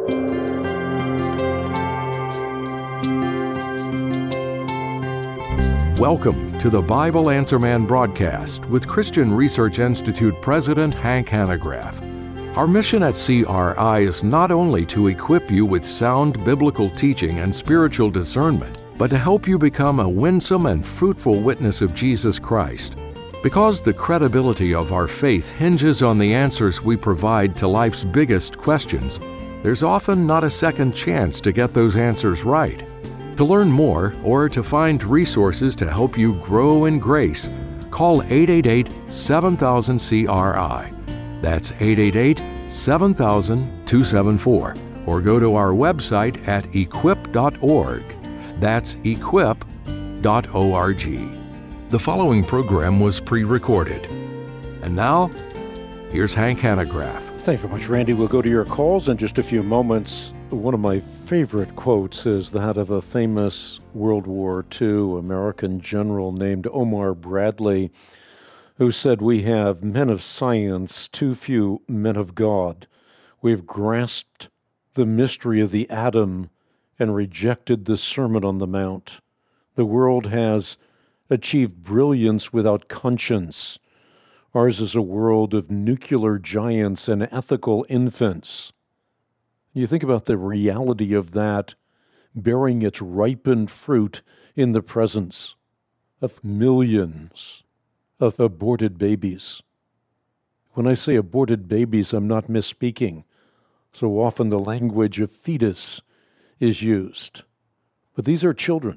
Welcome to the Bible Answer Man broadcast with Christian Research Institute President Hank Hanegraaff. Our mission at CRI is not only to equip you with sound biblical teaching and spiritual discernment, but to help you become a winsome and fruitful witness of Jesus Christ. Because the credibility of our faith hinges on the answers we provide to life's biggest questions, there's often not a second chance to get those answers right. To learn more or to find resources to help you grow in grace, call 888-7000-CRI. That's 888-7000-274. Or go to our website at equip.org. That's equip.org. The following program was pre-recorded. And now, here's Hank Hanegraaff. Thanks very much, Randy. We'll go to your calls in just a few moments. One of my favorite quotes is that of a famous World War II American general named Omar Bradley, who said, "We have men of science, too few men of God. We've grasped the mystery of the atom and rejected the Sermon on the Mount. The world has achieved brilliance without conscience. Ours is a world of nuclear giants and ethical infants." You think about the reality of that bearing its ripened fruit in the presence of millions of aborted babies. When I say aborted babies, I'm not misspeaking. So often the language of fetus is used. But these are children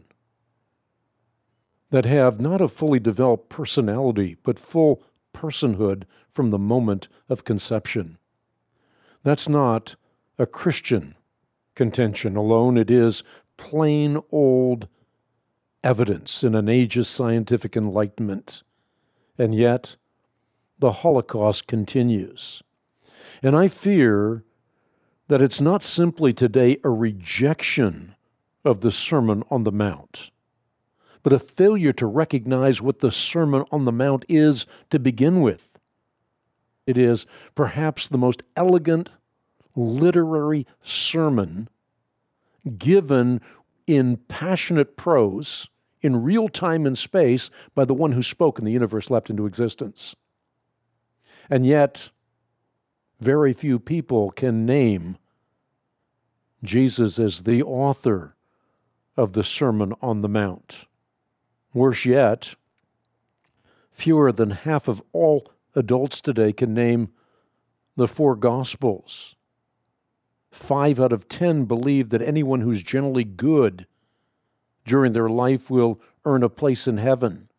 that have not a fully developed personality, but full personhood from the moment of conception. That's not a Christian contention alone. It is plain old evidence in an age of scientific enlightenment. And yet, the Holocaust continues. And I fear that it's not simply today a rejection of the Sermon on the Mount, but a failure to recognize what the Sermon on the Mount is to begin with. It is perhaps the most elegant literary sermon given in passionate prose, in real time and space, by the one who spoke and the universe leapt into existence. And yet, very few people can name Jesus as the author of the Sermon on the Mount. Worse yet, fewer than half of all adults today can name the four Gospels. 5 out of 10 believe that anyone who's generally good during their life will earn a place in heaven.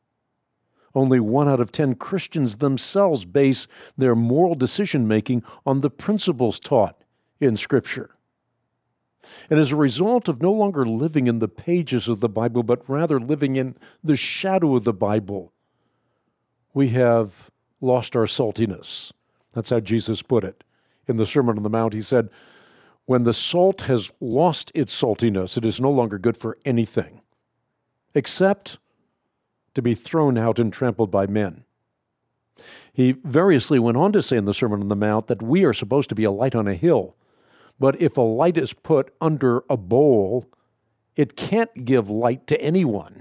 Only 1 out of 10 Christians themselves base their moral decision-making on the principles taught in Scripture. And as a result of no longer living in the pages of the Bible, but rather living in the shadow of the Bible, we have lost our saltiness. That's how Jesus put it. In the Sermon on the Mount, he said, when the salt has lost its saltiness, it is no longer good for anything, except to be thrown out and trampled by men. He variously went on to say in the Sermon on the Mount that we are supposed to be a light on a hill, but if a light is put under a bowl, it can't give light to anyone.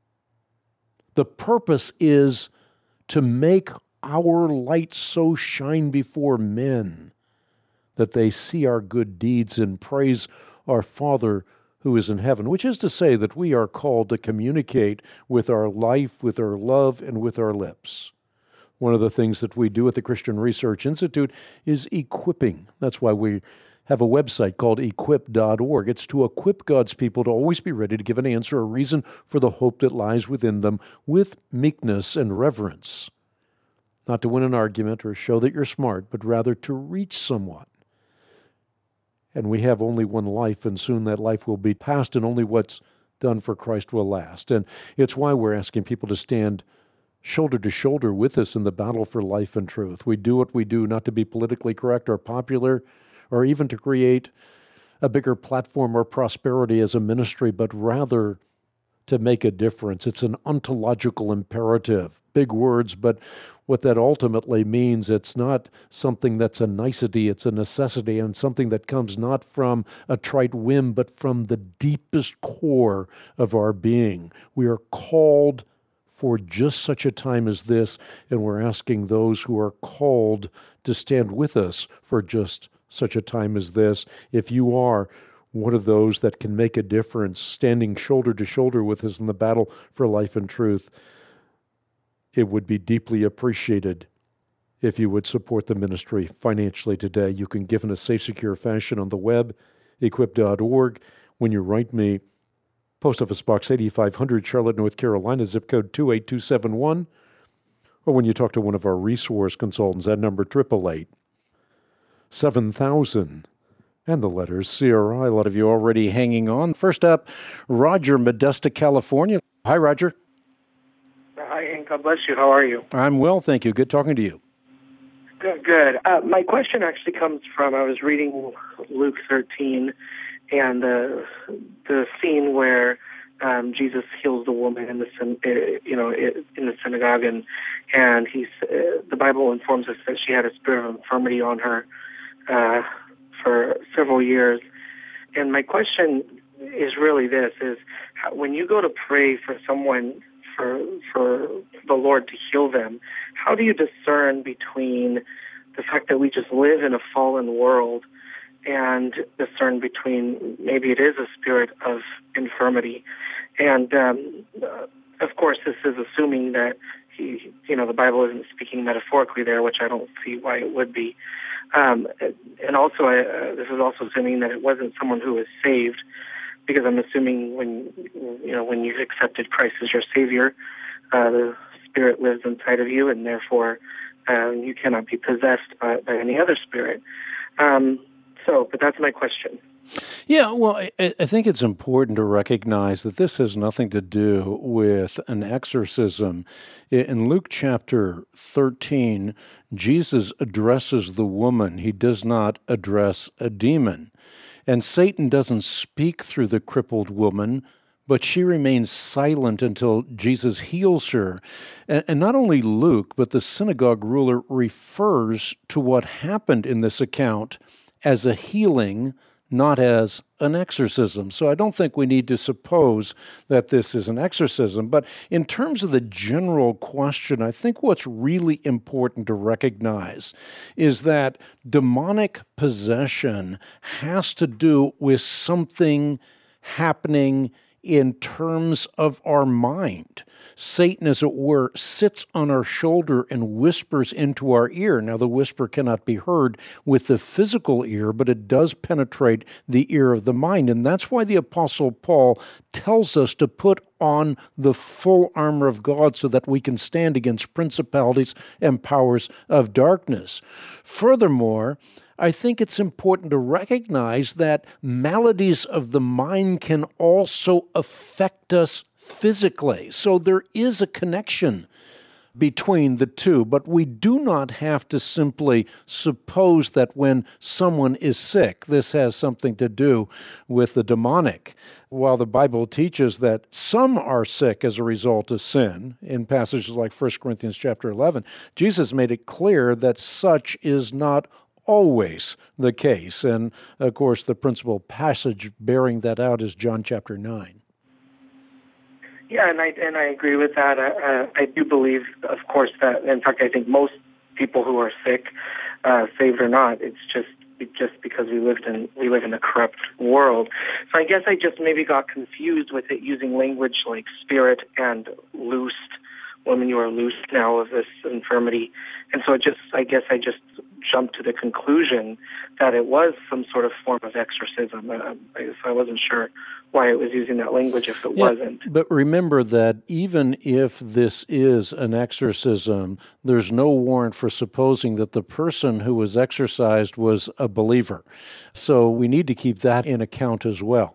The purpose is to make our light so shine before men that they see our good deeds and praise our Father who is in heaven, which is to say that we are called to communicate with our life, with our love, and with our lips. One of the things that we do at the Christian Research Institute is equipping. That's why we have a website called equip.org. It's to equip God's people to always be ready to give an answer, a reason for the hope that lies within them, with meekness and reverence. Not to win an argument or show that you're smart, but rather to reach someone. And we have only one life, and soon that life will be past, and only what's done for Christ will last. And it's why we're asking people to stand shoulder to shoulder with us in the battle for life and truth. We do what we do not to be politically correct or popular, or even to create a bigger platform or prosperity as a ministry, but rather to make a difference. It's an ontological imperative. Big words, but what that ultimately means, it's not something that's a nicety, it's a necessity, and something that comes not from a trite whim, but from the deepest core of our being. We are called for just such a time as this, and we're asking those who are called to stand with us for just such a time as this. If you are one of those that can make a difference, standing shoulder to shoulder with us in the battle for life and truth, it would be deeply appreciated if you would support the ministry financially today. You can give in a safe, secure fashion on the web, equip.org. When you write me, Post Office Box 8500, Charlotte, North Carolina, zip code 28271. Or when you talk to one of our resource consultants, that number 888-7000. And the letters CRI. A lot of you already hanging on. First up, Roger, Modesto, California. Hi, Roger. Hi, and God bless you. How are you? I'm well, thank you. Good talking to you. Good. My question actually comes from, I was reading Luke 13, and the scene where Jesus heals the woman in the synagogue, and the Bible informs us that she had a spirit of infirmity on her for several years. And my question is really this: when you go to pray for someone, for the Lord to heal them, how do you discern between the fact that we just live in a fallen world and discern between maybe it is a spirit of infirmity? And of course, this is assuming that the Bible isn't speaking metaphorically there, which I don't see why it would be. And also, this is also assuming that it wasn't someone who was saved, because I'm assuming when you've accepted Christ as your Savior, the Spirit lives inside of you, and therefore you cannot be possessed by any other spirit. But that's my question. Yeah, well, I think it's important to recognize that this has nothing to do with an exorcism. In Luke chapter 13, Jesus addresses the woman. He does not address a demon. And Satan doesn't speak through the crippled woman, but she remains silent until Jesus heals her. And not only Luke, but the synagogue ruler refers to what happened in this account as a healing, not as an exorcism. So I don't think we need to suppose that this is an exorcism. But in terms of the general question, I think what's really important to recognize is that demonic possession has to do with something happening in terms of our mind. Satan, as it were, sits on our shoulder and whispers into our ear. Now, the whisper cannot be heard with the physical ear, but it does penetrate the ear of the mind. And that's why the Apostle Paul tells us to put on the full armor of God so that we can stand against principalities and powers of darkness. Furthermore, I think it's important to recognize that maladies of the mind can also affect us physically. So there is a connection between the two, but we do not have to simply suppose that when someone is sick, this has something to do with the demonic. While the Bible teaches that some are sick as a result of sin, in passages like 1 Corinthians chapter 11, Jesus made it clear that such is not always the case. And, of course, the principal passage bearing that out is John chapter 9. Yeah, and I agree with that. I do believe, of course, that, in fact, I think most people who are sick, saved or not, it's just because we live in a corrupt world. So I guess I just maybe got confused with it using language like spirit and loosed. Women, you are loosed now of this infirmity. And so I guess I just jumped to the conclusion that it was some sort of form of exorcism. I wasn't sure why it was using that language if it wasn't. But remember that even if this is an exorcism, there's no warrant for supposing that the person who was exorcised was a believer. So we need to keep that in account as well.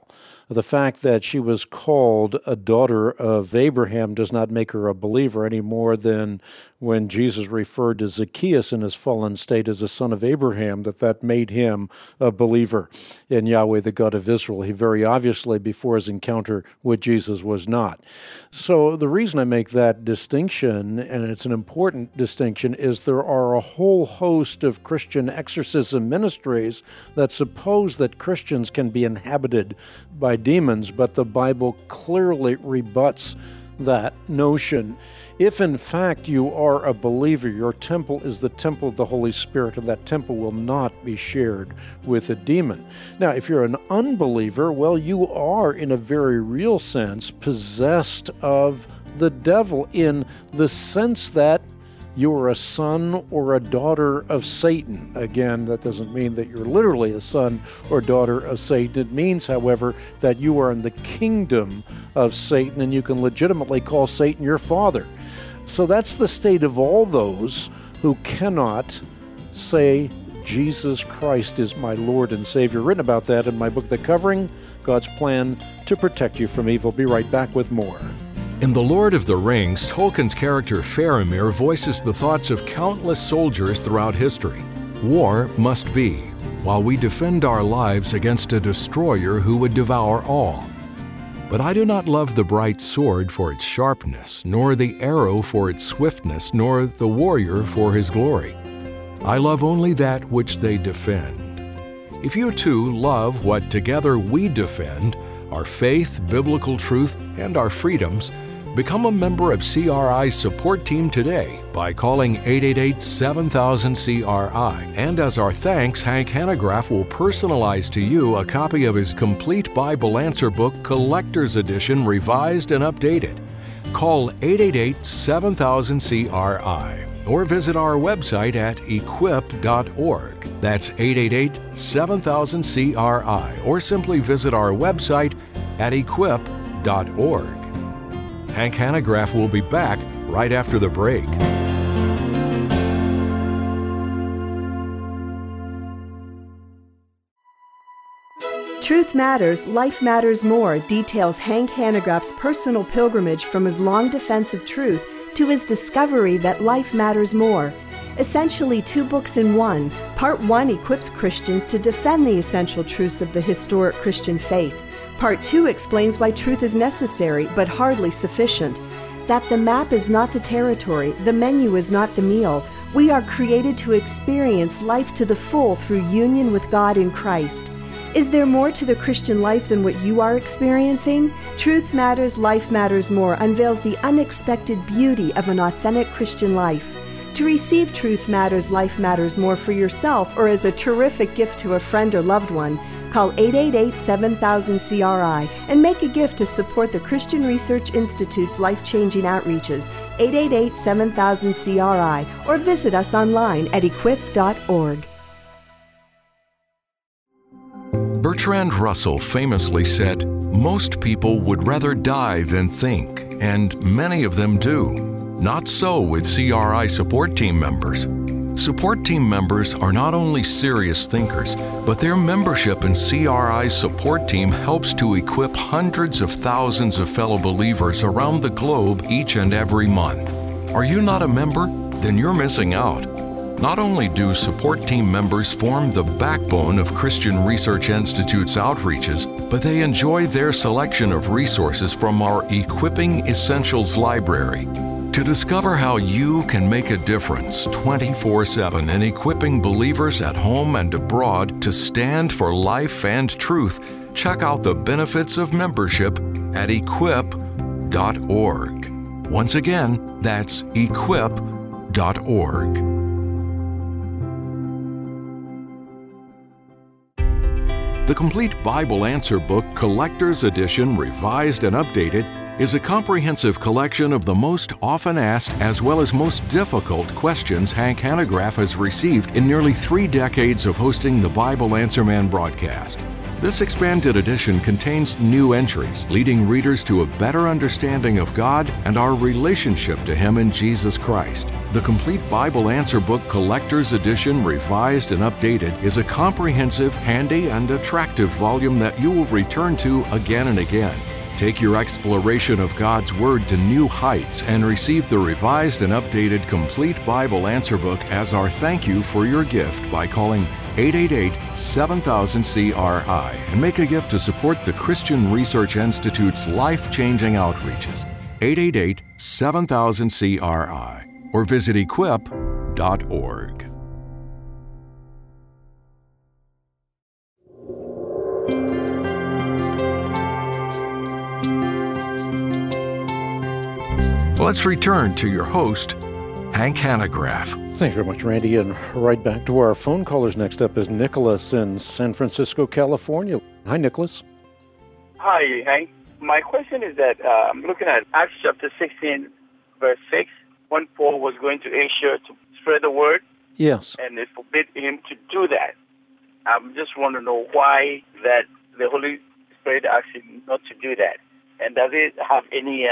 The fact that she was called a daughter of Abraham does not make her a believer any more than when Jesus referred to Zacchaeus in his fallen state as a son of Abraham, that made him a believer in Yahweh, the God of Israel. He very obviously, before his encounter with Jesus, was not. So the reason I make that distinction, and it's an important distinction, is there are a whole host of Christian exorcism ministries that suppose that Christians can be inhabited by demons, but the Bible clearly rebuts that notion. If in fact you are a believer, your temple is the temple of the Holy Spirit, and that temple will not be shared with a demon. Now, if you're an unbeliever, well, you are, in a very real sense, possessed of the devil, in the sense that you are a son or a daughter of Satan. Again, that doesn't mean that you're literally a son or daughter of Satan. It means, however, that you are in the kingdom of Satan, and you can legitimately call Satan your father. So that's the state of all those who cannot say, Jesus Christ is my Lord and Savior. Written about that in my book, The Covering, God's Plan to Protect You from Evil. Be right back with more. In The Lord of the Rings, Tolkien's character Faramir voices the thoughts of countless soldiers throughout history. War must be, while we defend our lives against a destroyer who would devour all. But I do not love the bright sword for its sharpness, nor the arrow for its swiftness, nor the warrior for his glory. I love only that which they defend. If you too love what together we defend, our faith, biblical truth, and our freedoms, become a member of CRI's support team today by calling 888-7000-CRI. And as our thanks, Hank Hanegraaff will personalize to you a copy of his complete Bible Answer Book Collector's Edition, revised and updated. Call 888-7000-CRI or visit our website at equip.org. That's 888-7000-CRI, or simply visit our website at equip.org. Hank Hanegraaff will be back right after the break. Truth Matters, Life Matters More details Hank Hanegraaff's personal pilgrimage from his long defense of truth to his discovery that life matters more. Essentially 2 books in one. Part 1 equips Christians to defend the essential truths of the historic Christian faith. Part 2 explains why truth is necessary, but hardly sufficient. That the map is not the territory, the menu is not the meal. We are created to experience life to the full through union with God in Christ. Is there more to the Christian life than what you are experiencing? Truth Matters, Life Matters More unveils the unexpected beauty of an authentic Christian life. To receive Truth Matters, Life Matters More for yourself or as a terrific gift to a friend or loved one, call 888-7000-CRI and make a gift to support the Christian Research Institute's life-changing outreaches, 888-7000-CRI, or visit us online at equip.org. Bertrand Russell famously said, "Most people would rather die than think, and many of them do. Not so with CRI support team members. Support team members are not only serious thinkers, but their membership in CRI's support team helps to equip hundreds of thousands of fellow believers around the globe each and every month. Are you not a member? Then you're missing out. Not only do support team members form the backbone of Christian Research Institute's outreaches, but they enjoy their selection of resources from our Equipping Essentials library. To discover how you can make a difference 24/7 in equipping believers at home and abroad to stand for life and truth, check out the benefits of membership at equip.org. Once again, that's equip.org. The Complete Bible Answer Book Collector's Edition, revised and updated, is a comprehensive collection of the most often asked as well as most difficult questions Hank Hanegraaff has received in nearly 3 decades of hosting the Bible Answer Man broadcast. This expanded edition contains new entries, leading readers to a better understanding of God and our relationship to Him in Jesus Christ. The Complete Bible Answer Book Collector's Edition, revised and updated, is a comprehensive, handy, and attractive volume that you will return to again and again. Take your exploration of God's Word to new heights and receive the revised and updated Complete Bible Answer Book as our thank you for your gift by calling 888-7000-CRI and make a gift to support the Christian Research Institute's life-changing outreaches. 888-7000-CRI or visit equip.org. Let's return to your host, Hank Hanegraaff. Thanks very much, Randy. And right back to our phone callers. Next up is Nicholas in San Francisco, California. Hi, Nicholas. Hi, Hank. My question is that I'm looking at Acts chapter 16, verse 6, when Paul was going to Asia to spread the word. Yes. And they forbid him to do that. I just want to know why that the Holy Spirit asked him not to do that. And does it have any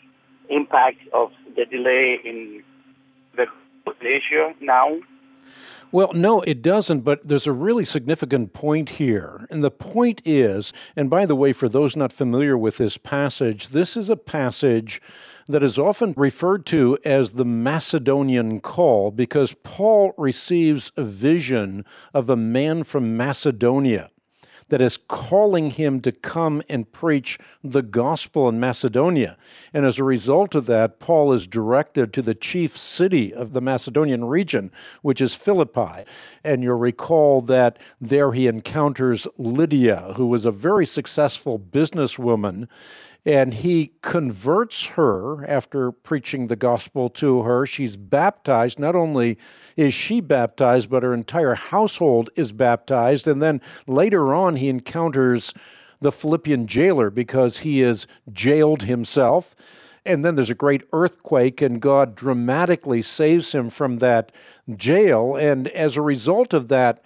impact of the delay in the Asia now? Well, no, it doesn't, but there's a really significant point here. And the point is, and by the way, for those not familiar with this passage, this is a passage that is often referred to as the Macedonian call because Paul receives a vision of a man from Macedonia that is calling him to come and preach the gospel in Macedonia. And as a result of that, Paul is directed to the chief city of the Macedonian region, which is Philippi. And you'll recall that there he encounters Lydia, who was a very successful businesswoman, and he converts her after preaching the gospel to her. She's baptized. Not only is she baptized, but her entire household is baptized. And then later on, he encounters the Philippian jailer because he is jailed himself. And then there's a great earthquake, and God dramatically saves him from that jail. And as a result of that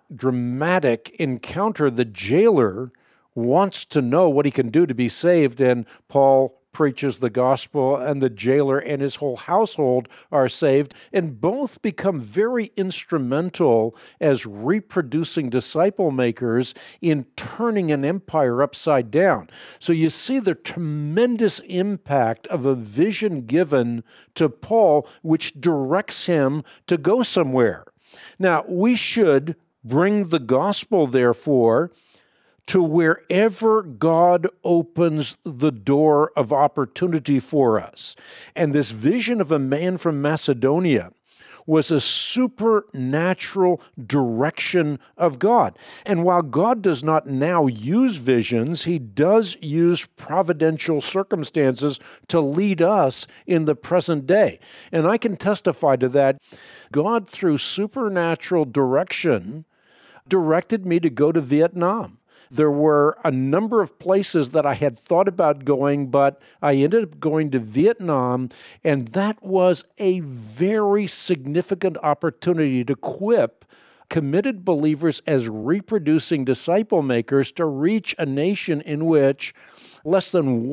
dramatic encounter, the jailer wants to know what he can do to be saved, and Paul preaches the gospel, and the jailer and his whole household are saved, and both become very instrumental as reproducing disciple makers in turning an empire upside down. So you see the tremendous impact of a vision given to Paul, which directs him to go somewhere. Now, we should bring the gospel, therefore, to wherever God opens the door of opportunity for us. And this vision of a man from Macedonia was a supernatural direction of God. And while God does not now use visions, he does use providential circumstances to lead us in the present day. And I can testify to that. God, through supernatural direction, directed me to go to Vietnam. There were a number of places that I had thought about going, but I ended up going to Vietnam, and that was a very significant opportunity to equip committed believers as reproducing disciple makers to reach a nation in which less than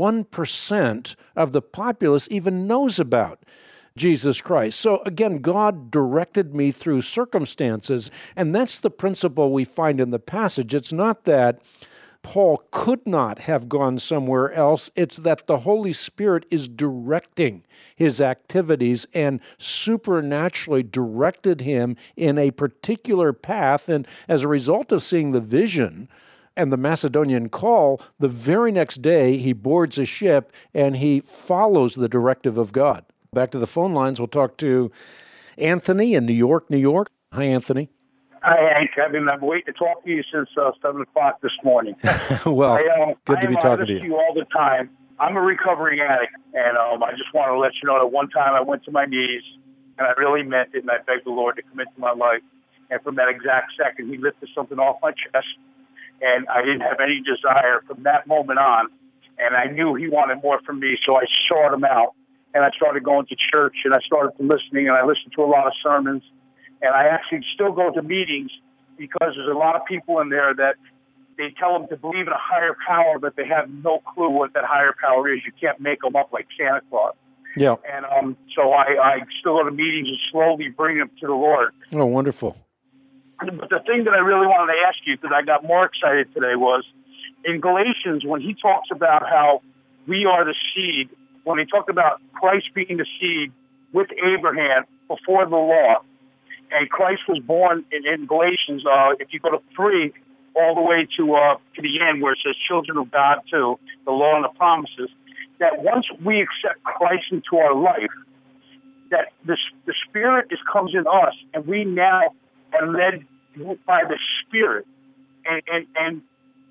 1% of the populace even knows about Jesus Christ. So again, God directed me through circumstances, and that's the principle we find in the passage. It's not that Paul could not have gone somewhere else. It's that the Holy Spirit is directing his activities and supernaturally directed him in a particular path. And as a result of seeing the vision and the Macedonian call, the very next day he boards a ship and he follows the directive of God. Back to the phone lines. We'll talk to Anthony in New York, New York. Hi, Anthony. Hi, Hank. I've been waiting to talk to you since 7 o'clock this morning. Well, good to be talking to you. I listen to you all the time. I'm a recovering addict, and I just want to let you know that one time I went to my knees, and I really meant it, and I begged the Lord to come into my life. And from that exact second, he lifted something off my chest, and I didn't have any desire from that moment on. And I knew he wanted more from me, so I sought him out. And I started going to church, and I started listening, and I listened to a lot of sermons. And I actually still go to meetings because there's a lot of people in there that they tell them to believe in a higher power, but they have no clue what that higher power is. You can't make them up like Santa Claus. Yeah. And so I still go to meetings and slowly bring them to the Lord. Oh, wonderful. But the thing that I really wanted to ask you, because I got more excited today, was in Galatians, when he talks about how we are the seed, when he talked about Christ being the seed with Abraham before the law, and Christ was born in Galatians, if you go to 3 all the way to the end where it says children of God too, the law and the promises, that once we accept Christ into our life, that the Spirit comes in us, and we now are led by the Spirit. And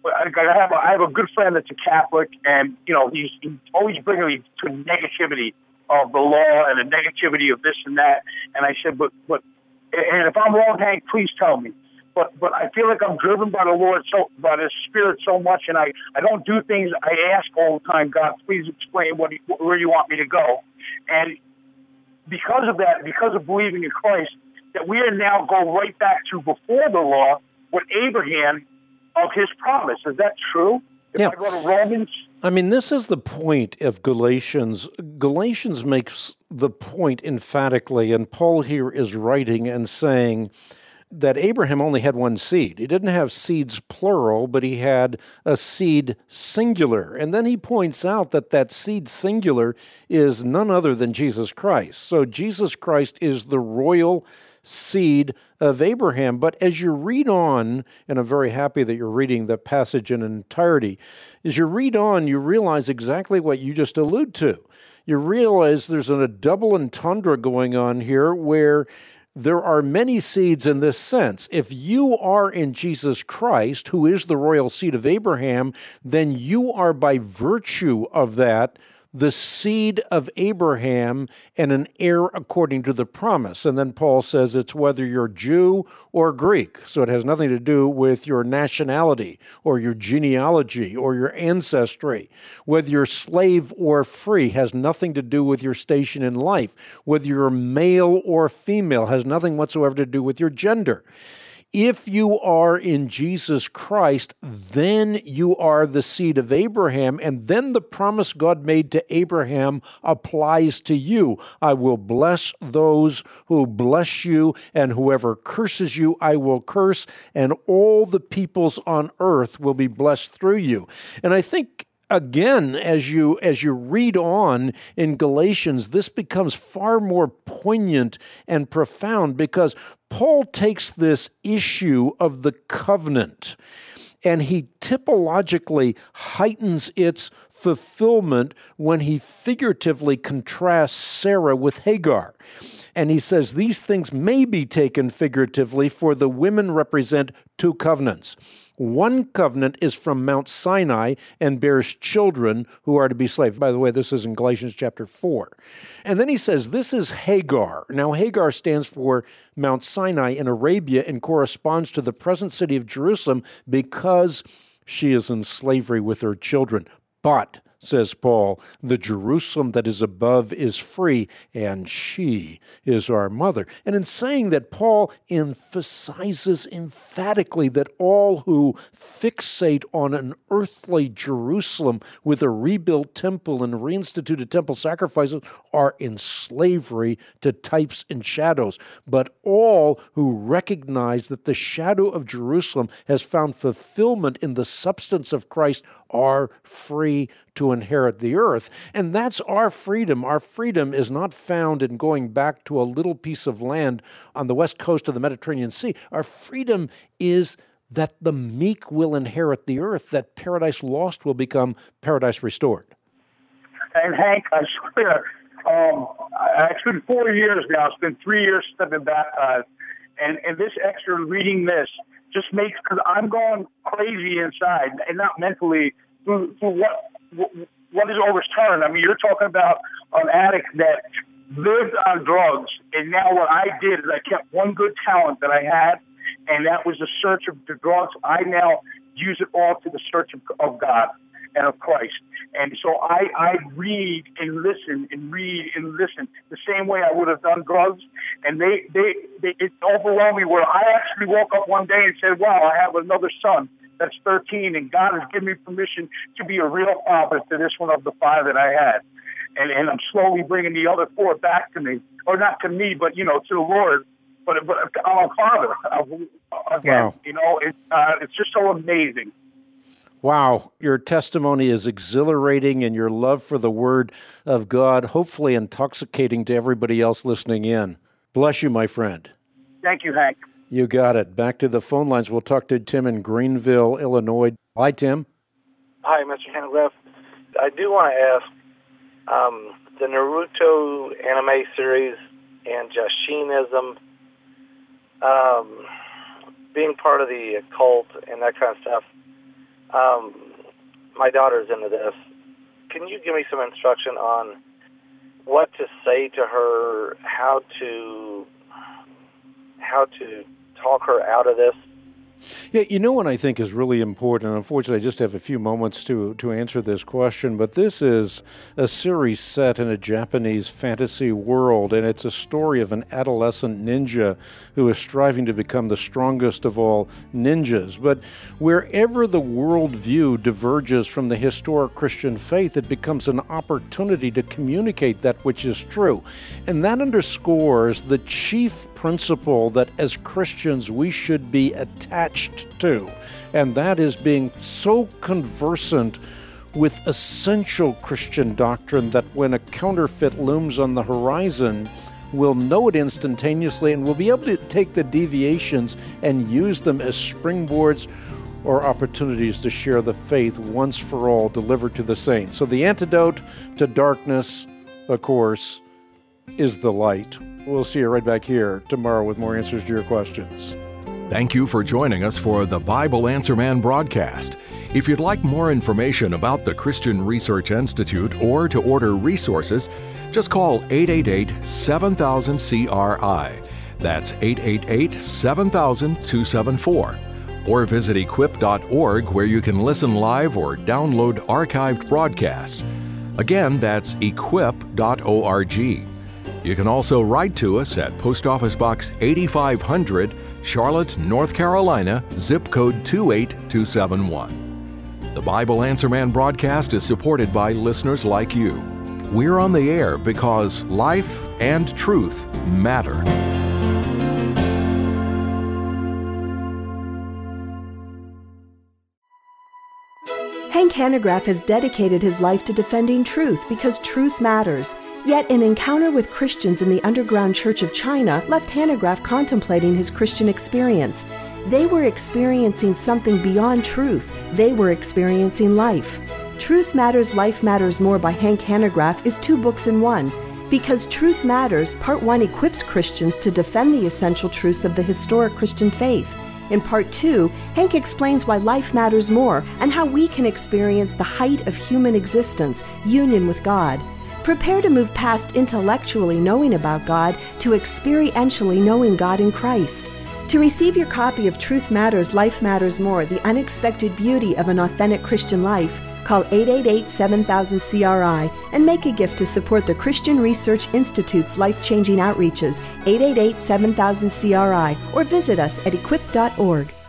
I have a good friend that's a Catholic, and he's always bringing me to negativity of the law and the negativity of this and that. And I said, but and if I'm wrong, Hank, please tell me. But I feel like I'm driven by the Lord, by the Spirit so much, and I don't do things. I ask all the time, God, please explain where you want me to go. And because of that, because of believing in Christ, that we are now go right back to before the law with Abraham of his promise. Is that true? If I go to Romans. I mean, this is the point of Galatians. Galatians makes the point emphatically, and Paul here is writing and saying that Abraham only had one seed. He didn't have seeds plural, but he had a seed singular. And then he points out that seed singular is none other than Jesus Christ. So Jesus Christ is the royal seed of Abraham. But as you read on, and I'm very happy that you're reading the passage in entirety, as you read on, you realize exactly what you just allude to. You realize there's a double entendre going on here where there are many seeds in this sense. If you are in Jesus Christ, who is the royal seed of Abraham, then you are by virtue of that the seed of Abraham and an heir according to the promise. And then Paul says it's whether you're Jew or Greek. So it has nothing to do with your nationality or your genealogy or your ancestry. Whether you're slave or free has nothing to do with your station in life. Whether you're male or female has nothing whatsoever to do with your gender. If you are in Jesus Christ, then you are the seed of Abraham, and then the promise God made to Abraham applies to you. I will bless those who bless you, and whoever curses you, I will curse, and all the peoples on earth will be blessed through you. And I think again, as you read on in Galatians, this becomes far more poignant and profound because Paul takes this issue of the covenant and he typologically heightens its fulfillment when he figuratively contrasts Sarah with Hagar. And he says these things may be taken figuratively, for the women represent two covenants. One covenant is from Mount Sinai and bears children who are to be slaves. By the way, this is in Galatians chapter 4. And then he says, this is Hagar. Now, Hagar stands for Mount Sinai in Arabia and corresponds to the present city of Jerusalem because she is in slavery with her children. But, says Paul, the Jerusalem that is above is free, and she is our mother. And in saying that, Paul emphasizes emphatically that all who fixate on an earthly Jerusalem with a rebuilt temple and reinstituted temple sacrifices are in slavery to types and shadows. But all who recognize that the shadow of Jerusalem has found fulfillment in the substance of Christ are free to inherit the earth. And that's our freedom. Our freedom is not found in going back to a little piece of land on the west coast of the Mediterranean Sea. Our freedom is that the meek will inherit the earth, that paradise lost will become paradise restored. And Hank, I swear, it's been 4 years now. It's been 3 years since I've been baptized. And this extra reading this just makes, because I'm going crazy inside, and not mentally, through what is overturned. I mean, you're talking about an addict that lived on drugs, and now what I did is I kept one good talent that I had, and that was the search of the drugs. I now use it all to the search of God and of Christ. And so I read and listen and read and listen the same way I would have done drugs. And it overwhelmed me where I actually woke up one day and said, wow, I have another son that's 13, and God has given me permission to be a real father to this one of the 5 that I had. and I'm slowly bringing the other 4 back to me, or not to me, but to the Lord. But I'm a father again. Wow. It's just so amazing. Wow, your testimony is exhilarating, and your love for the Word of God, hopefully intoxicating to everybody else listening in. Bless you, my friend. Thank you, Hank. You got it. Back to the phone lines. We'll talk to Tim in Greenville, Illinois. Hi, Tim. Hi, Mr. Hanegraaff. I do want to ask, the Naruto anime series and Jashinism, being part of the occult and that kind of stuff, my daughter's into this. Can you give me some instruction on what to say to her, how to talk her out of this? Yeah, what I think is really important, and unfortunately I just have a few moments to answer this question, but this is a series set in a Japanese fantasy world, and it's a story of an adolescent ninja who is striving to become the strongest of all ninjas. But wherever the worldview diverges from the historic Christian faith, it becomes an opportunity to communicate that which is true. And that underscores the chief principle that as Christians we should be attached to, and that is being so conversant with essential Christian doctrine that when a counterfeit looms on the horizon, we'll know it instantaneously and we'll be able to take the deviations and use them as springboards or opportunities to share the faith once for all delivered to the saints. So the antidote to darkness, of course, is the light. We'll see you right back here tomorrow with more answers to your questions. Thank you for joining us for the Bible Answer Man broadcast. If you'd like more information about the Christian Research Institute or to order resources, just call 888-7000-CRI. That's 888-7000-274. Or visit equip.org, where you can listen live or download archived broadcasts. Again, that's equip.org. You can also write to us at Post Office Box 8500, Charlotte, North Carolina, zip code 28271. The Bible Answer Man broadcast is supported by listeners like you. We're on the air because life and truth matter. Hank Hanegraaff has dedicated his life to defending truth because truth matters. Yet an encounter with Christians in the underground Church of China left Hanegraaff contemplating his Christian experience. They were experiencing something beyond truth. They were experiencing life. Truth Matters, Life Matters More by Hank Hanegraaff is 2 books in one. Because Truth Matters, Part 1 equips Christians to defend the essential truths of the historic Christian faith. In Part 2, Hank explains why life matters more and how we can experience the height of human existence, union with God. Prepare to move past intellectually knowing about God to experientially knowing God in Christ. To receive your copy of Truth Matters, Life Matters More, The Unexpected Beauty of an Authentic Christian Life, call 888-7000-CRI and make a gift to support the Christian Research Institute's life-changing outreaches, 888-7000-CRI, or visit us at equip.org.